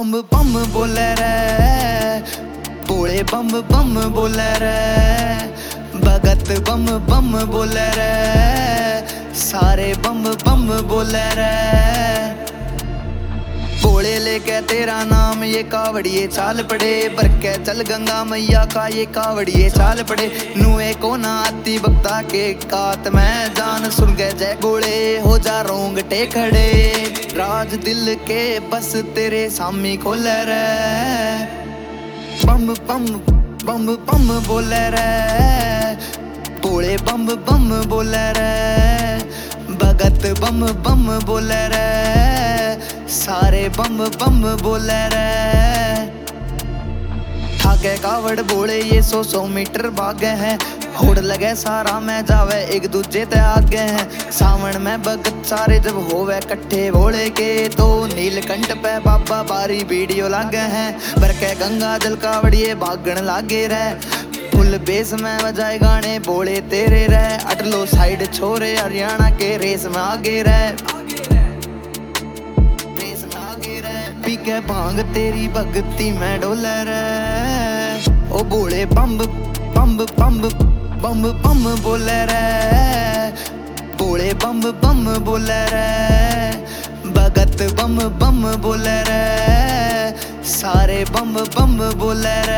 बम बम बोले रे, भोले बम बम बोले रे, भगत बम बम बोले रे, सारे बम बम बोले रे। भोले लेके तेरा नाम ये कावड़िए चाल पड़े, भर के चल गंगा मैया का ये कावड़िए चाल पड़े। नुए को ना आती बक्ता के कात में, जान सुन के जय भोले हो जा रोंगटे खड़े। राज दिल के बस तेरे सामी खोले रे, बम बम बम बम बोले रे, भोले बम बम बोले रे, भगत बम बम बोले रे, सारे बम बम बोले रे। ठाके कावड़ भोले ये 100 मीटर भागे हैं, होड़ लगे सारा में जावे एक दूजे ते आगे हैं। सावन में भगत सारे जब होवे कट्ठे भोले के, तो नीलकंठ पे बाबा बारी वीडियो लागे हैं। भर के गंगा जल कावड़िए भागण लागे रहे, फुल बेस में बजाए गाने भोले तेरे रहे। अटलो साइड छोरे हरियाणा के रेस में आगे रहे, पी के भांग तेरी भक्ति में डोले रे। ओ भोले बम बम बम बम बम बोले रे, भोले बम बम बोले रे, भगत बम बम बोले रे, सारे बम बम बोले रे।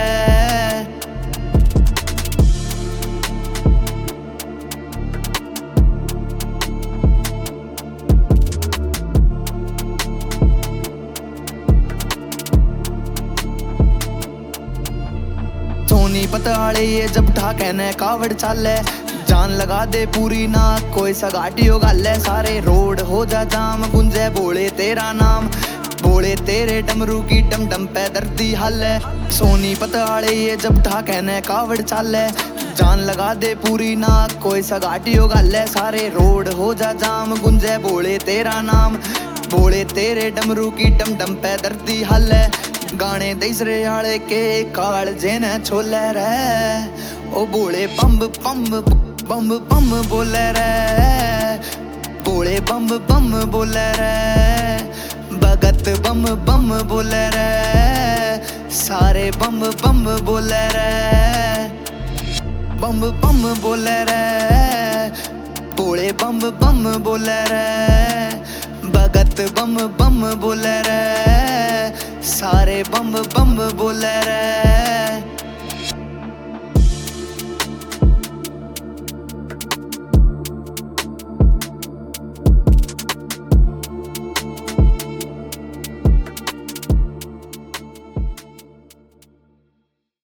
सोनीपत आले ये जब ठाके ने कावड़ चाले, जान लगा दे पूरी ना कोई सगाटी हो गाले। सारे रोड हो जा जाम गुंजे भोले तेरा नाम, भोले तेरे डमरू की डम डम पे दर्दी हाले। सोनीपत आले ये जब ठाके ने कावड़ चाले, जान लगा दे पूरी ना कोई सगाटी हो गाले। सारे रोड हो जा जाम गुंजे भोले तेरा नाम, भोले तेरे डमरू की डम डम पे दर्दी हाले। गाने दूसरे आले के काल जेने छोले रे, ओ भोले बम बम बम बम बोले रे, भोले बम बम बोले रे, भगत बम बम बोले रे, सारे बम बम बोले रे। बम बम बोले रे, भोले बम बम बोले रे, भगत बम बम बोले रे, सारे बम बम बोले रे।